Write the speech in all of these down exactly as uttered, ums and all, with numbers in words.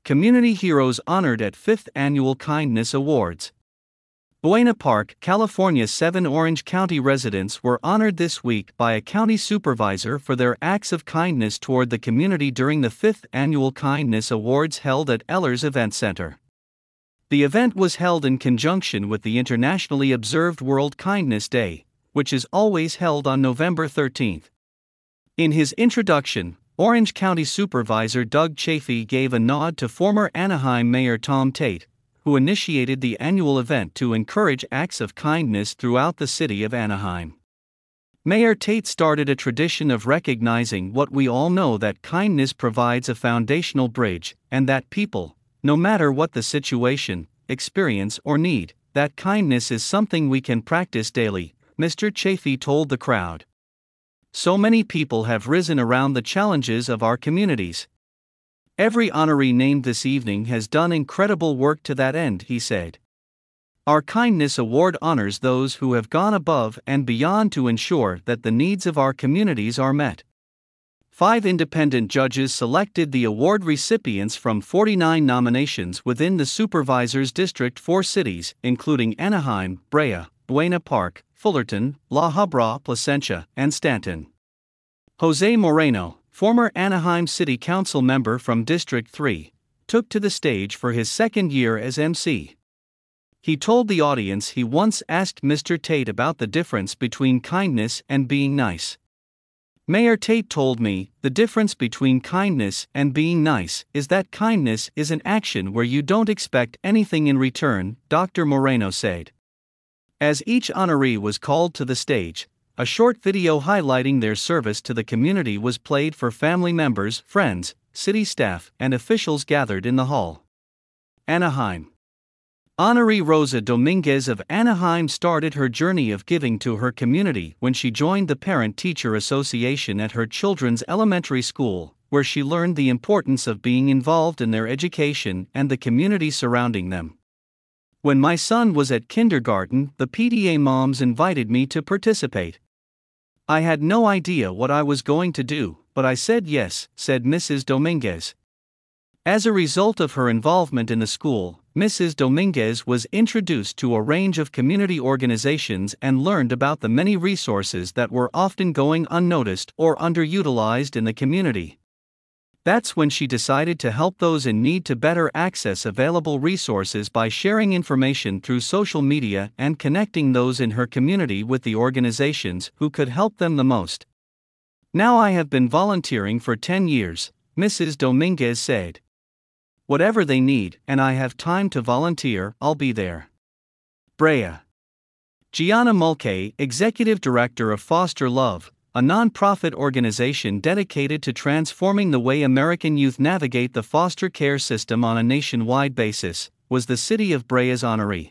Community heroes honored at fifth Annual Kindness Awards. Buena Park, California's seven Orange County residents were honored this week by a county supervisor for their acts of kindness toward the community during the fifth Annual Kindness Awards held at Ehlers Event Center. The event was held in conjunction with the internationally observed World Kindness Day, which is always held on November thirteenth. In his introduction, Orange County Supervisor Doug Chafee gave a nod to former Anaheim Mayor Tom Tate, who initiated the annual event to encourage acts of kindness throughout the city of Anaheim. Mayor Tate started a tradition of recognizing what we all know, that kindness provides a foundational bridge, and that people, no matter what the situation, experience, or need, that kindness is something we can practice daily, Mister Chafee told the crowd. So many people have risen around the challenges of our communities. Every honoree named this evening has done incredible work to that end, he said. Our Kindness Award honors those who have gone above and beyond to ensure that the needs of our communities are met. Five independent judges selected the award recipients from forty-nine nominations within the supervisor's district, four cities, including Anaheim, Brea, Buena Park, Fullerton, La Habra, Placentia, and Stanton. Jose Moreno, former Anaheim City Council member from District three, took to the stage for his second year as M C. He told the audience he once asked Mister Tate about the difference between kindness and being nice. Mayor Tate told me, "The difference between kindness and being nice is that kindness is an action where you don't expect anything in return," Doctor Moreno said. As each honoree was called to the stage, a short video highlighting their service to the community was played for family members, friends, city staff, and officials gathered in the hall. Anaheim. Honoree Rosa Dominguez of Anaheim started her journey of giving to her community when she joined the Parent-Teacher Association at her children's elementary school, where she learned the importance of being involved in their education and the community surrounding them. "When my son was at kindergarten, the P T A moms invited me to participate. I had no idea what I was going to do, but I said yes," said Missus Dominguez. As a result of her involvement in the school, Missus Dominguez was introduced to a range of community organizations and learned about the many resources that were often going unnoticed or underutilized in the community. That's when she decided to help those in need to better access available resources by sharing information through social media and connecting those in her community with the organizations who could help them the most. "Now I have been volunteering for ten years, Missus Dominguez said. Whatever they need, and I have time to volunteer, I'll be there." Brea. Gianna Mulcahy, Executive Director of Foster Love, a non-profit organization dedicated to transforming the way American youth navigate the foster care system on a nationwide basis, was the City of Brea's honoree.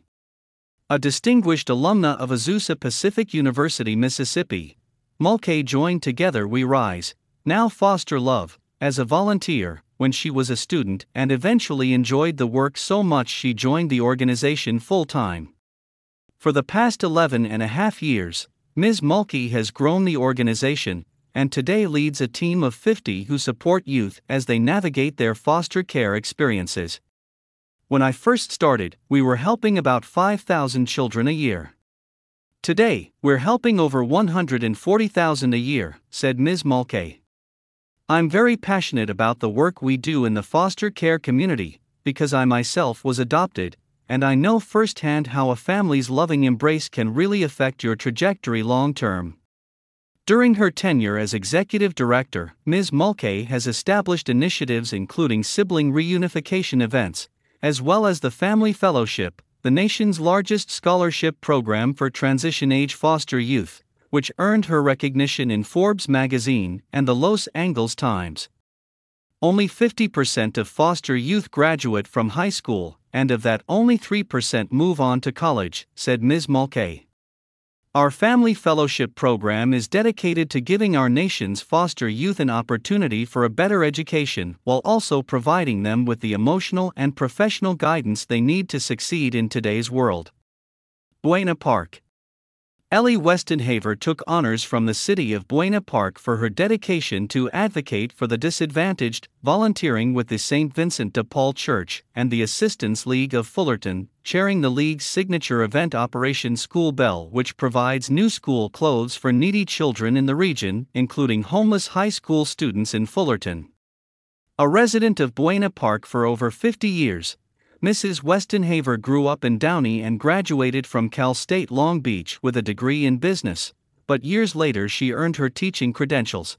A distinguished alumna of Azusa Pacific University, Mississippi, Mulcahy joined Together We Rise, now Foster Love, as a volunteer when she was a student and eventually enjoyed the work so much she joined the organization full-time. For the past eleven and a half years, Miz Mulcahy has grown the organization, and today leads a team of fifty who support youth as they navigate their foster care experiences. "When I first started, we were helping about five thousand children a year. Today, we're helping over one hundred forty thousand a year," said Miz Mulcahy. "I'm very passionate about the work we do in the foster care community, because I myself was adopted, and I know firsthand how a family's loving embrace can really affect your trajectory long-term." During her tenure as executive director, Miz Mulcahy has established initiatives including sibling reunification events, as well as the Family Fellowship, the nation's largest scholarship program for transition-age foster youth, which earned her recognition in Forbes magazine and the Los Angeles Times. Only fifty percent of foster youth graduate from high school, and of that only three percent move on to college, said Miz Mulcahy. "Our Family Fellowship program is dedicated to giving our nation's foster youth an opportunity for a better education while also providing them with the emotional and professional guidance they need to succeed in today's world." Buena Park. Ellie Westenhaver took honors from the city of Buena Park for her dedication to advocate for the disadvantaged, volunteering with the Saint Vincent de Paul Church and the Assistance League of Fullerton, chairing the league's signature event Operation School Bell, which provides new school clothes for needy children in the region, including homeless high school students in Fullerton. A resident of Buena Park for over fifty years, Missus Westenhaver grew up in Downey and graduated from Cal State Long Beach with a degree in business, but years later she earned her teaching credentials.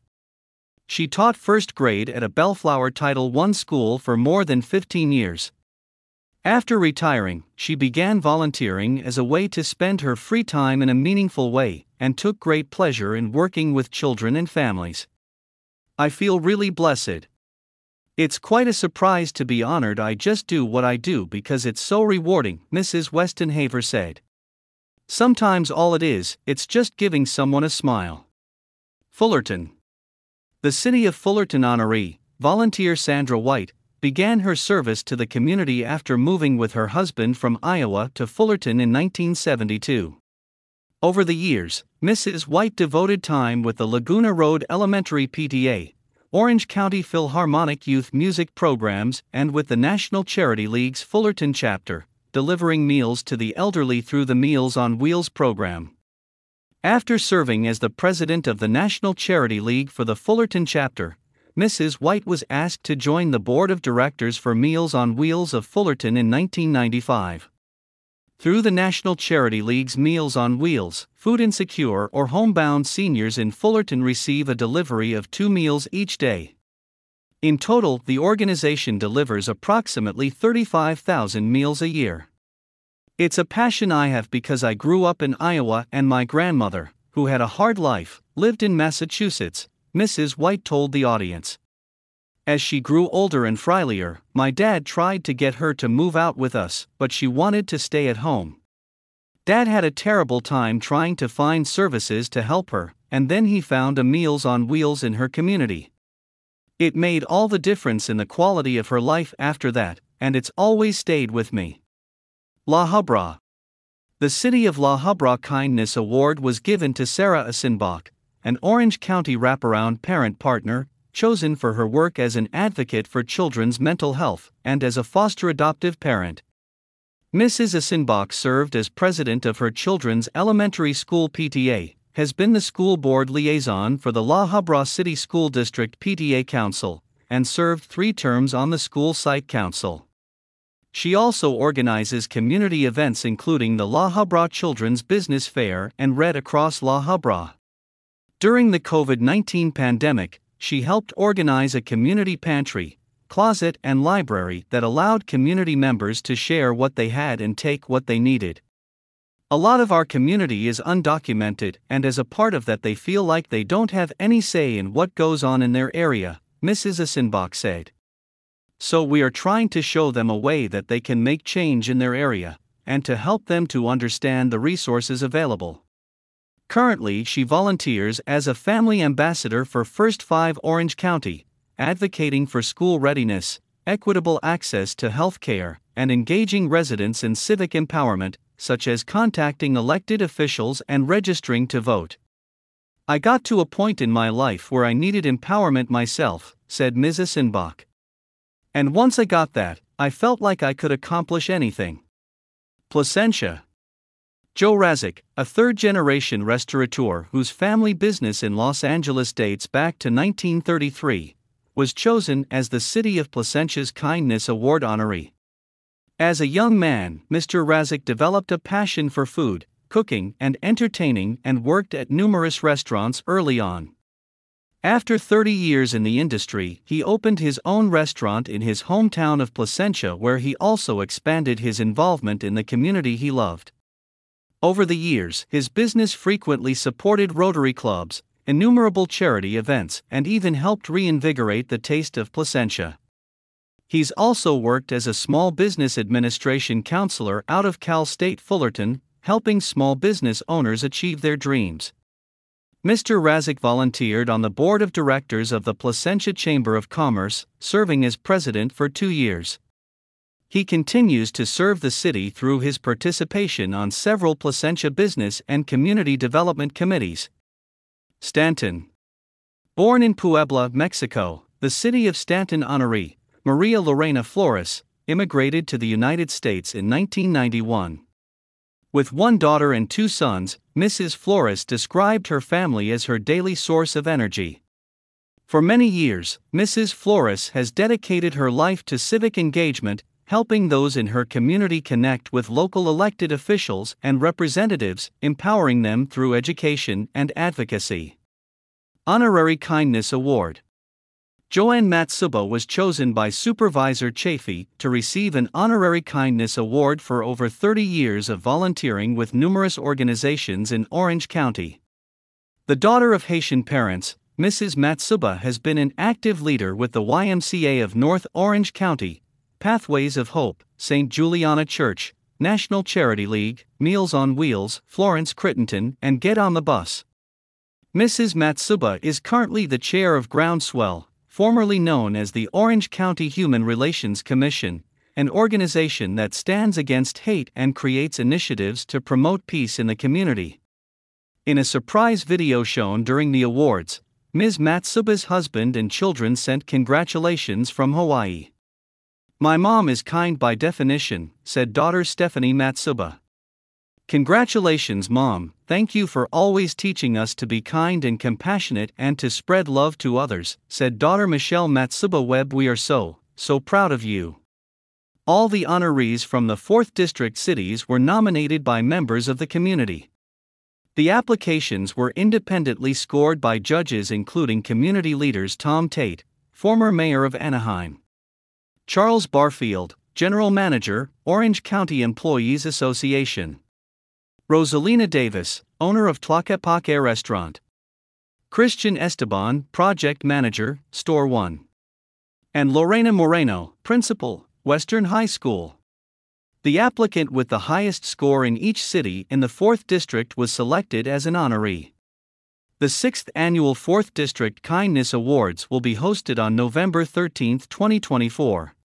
She taught first grade at a Bellflower Title one school for more than fifteen years. After retiring, she began volunteering as a way to spend her free time in a meaningful way, and took great pleasure in working with children and families. "I feel really blessed. It's quite a surprise to be honored. I just do what I do because it's so rewarding," Missus Westenhaver said. "Sometimes all it is, it's just giving someone a smile." Fullerton. The City of Fullerton honoree, volunteer Sandra White, began her service to the community after moving with her husband from Iowa to Fullerton in nineteen seventy-two. Over the years, Missus White devoted time with the Laguna Road Elementary P T A, Orange County Philharmonic Youth Music Programs, and with the National Charity League's Fullerton chapter, delivering meals to the elderly through the Meals on Wheels program. After serving as the president of the National Charity League for the Fullerton chapter, Missus White was asked to join the board of directors for Meals on Wheels of Fullerton in nineteen ninety-five. Through the National Charity League's Meals on Wheels, food insecure or homebound seniors in Fullerton receive a delivery of two meals each day. In total, the organization delivers approximately thirty-five thousand meals a year. "It's a passion I have because I grew up in Iowa and my grandmother, who had a hard life, lived in Massachusetts," Missus White told the audience. "As she grew older and frailier, my dad tried to get her to move out with us, but she wanted to stay at home. Dad had a terrible time trying to find services to help her, and then he found a Meals on Wheels in her community. It made all the difference in the quality of her life after that, and it's always stayed with me." La Habra. The City of La Habra Kindness Award was given to Sarah Asenbach, an Orange County wraparound parent partner, chosen for her work as an advocate for children's mental health and as a foster adoptive parent. Missus Asenbach served as president of her children's elementary school P T A, has been the school board liaison for the La Habra City School District P T A Council, and served three terms on the school site council. She also organizes community events including the La Habra Children's Business Fair and Red Across La Habra. During the COVID nineteen pandemic, she helped organize a community pantry, closet, and library that allowed community members to share what they had and take what they needed. "A lot of our community is undocumented, and as a part of that, they feel like they don't have any say in what goes on in their area," Missus Asenbach said. "So we are trying to show them a way that they can make change in their area, and to help them to understand the resources available." Currently, she volunteers as a family ambassador for First Five Orange County, advocating for school readiness, equitable access to health care, and engaging residents in civic empowerment, such as contacting elected officials and registering to vote. "I got to a point in my life where I needed empowerment myself," said Miz Asenbach. "And once I got that, I felt like I could accomplish anything." Placentia. Joe Razik, a third-generation restaurateur whose family business in Los Angeles dates back to nineteen thirty-three, was chosen as the City of Placentia's Kindness Award honoree. As a young man, Mister Razik developed a passion for food, cooking, and entertaining and worked at numerous restaurants early on. After thirty years in the industry, he opened his own restaurant in his hometown of Placentia, where he also expanded his involvement in the community he loved. Over the years, his business frequently supported Rotary clubs, innumerable charity events, and even helped reinvigorate the taste of Placentia. He's also worked as a small business administration counselor out of Cal State Fullerton, helping small business owners achieve their dreams. Mister Razik volunteered on the board of directors of the Placentia Chamber of Commerce, serving as president for two years. He continues to serve the city through his participation on several Placentia business and community development committees. Stanton. Born in Puebla, Mexico, the city of Stanton honoree, Maria Lorena Flores, immigrated to the United States in nineteen ninety-one. With one daughter and two sons, Missus Flores described her family as her daily source of energy. For many years, Missus Flores has dedicated her life to civic engagement, helping those in her community connect with local elected officials and representatives, empowering them through education and advocacy. Honorary Kindness Award. Joanne Matsuba was chosen by Supervisor Chafee to receive an Honorary Kindness Award for over thirty years of volunteering with numerous organizations in Orange County. The daughter of Haitian parents, Missus Matsuba has been an active leader with the Y M C A of North Orange County, Pathways of Hope, Saint Juliana Church, National Charity League, Meals on Wheels, Florence Crittenton, and Get on the Bus. Missus Matsuba is currently the chair of Groundswell, formerly known as the Orange County Human Relations Commission, an organization that stands against hate and creates initiatives to promote peace in the community. In a surprise video shown during the awards, Miz Matsuba's husband and children sent congratulations from Hawaii. "My mom is kind by definition," said daughter Stephanie Matsuba. "Congratulations, Mom, thank you for always teaching us to be kind and compassionate and to spread love to others," said daughter Michelle Matsuba Webb. "We are so, so proud of you." All the honorees from the fourth District cities were nominated by members of the community. The applications were independently scored by judges including community leaders Tom Tate, former mayor of Anaheim; Charles Barfield, General Manager, Orange County Employees Association; Rosalina Davis, owner of Tlaquepaque Restaurant; Christian Esteban, Project Manager, Store One; and Lorena Moreno, Principal, Western High School. The applicant with the highest score in each city in the fourth District was selected as an honoree. The sixth Annual fourth District Kindness Awards will be hosted on November thirteenth, twenty twenty-four.